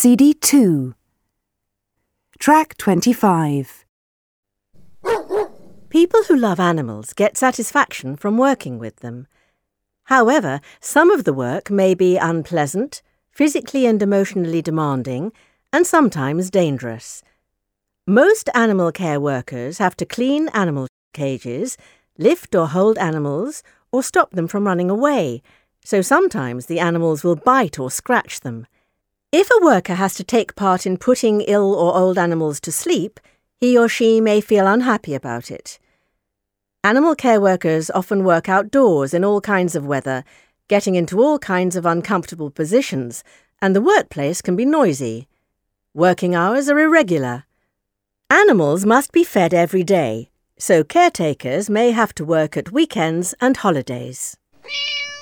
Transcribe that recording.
CD 2. Track 25. People who love animals get satisfaction from working with them. However, some of the work may be unpleasant, physically and emotionally demanding, and sometimes dangerous. Most animal care workers have to clean animal cages, lift or hold animals, or stop them from running away, so sometimes the animals will bite or scratch them. If a worker has to take part in putting ill or old animals to sleep, he or she may feel unhappy about it. Animal care workers often work outdoors in all kinds of weather, getting into all kinds of uncomfortable positions, and the workplace can be noisy. Working hours are irregular. Animals must be fed every day, so caretakers may have to work at weekends and holidays.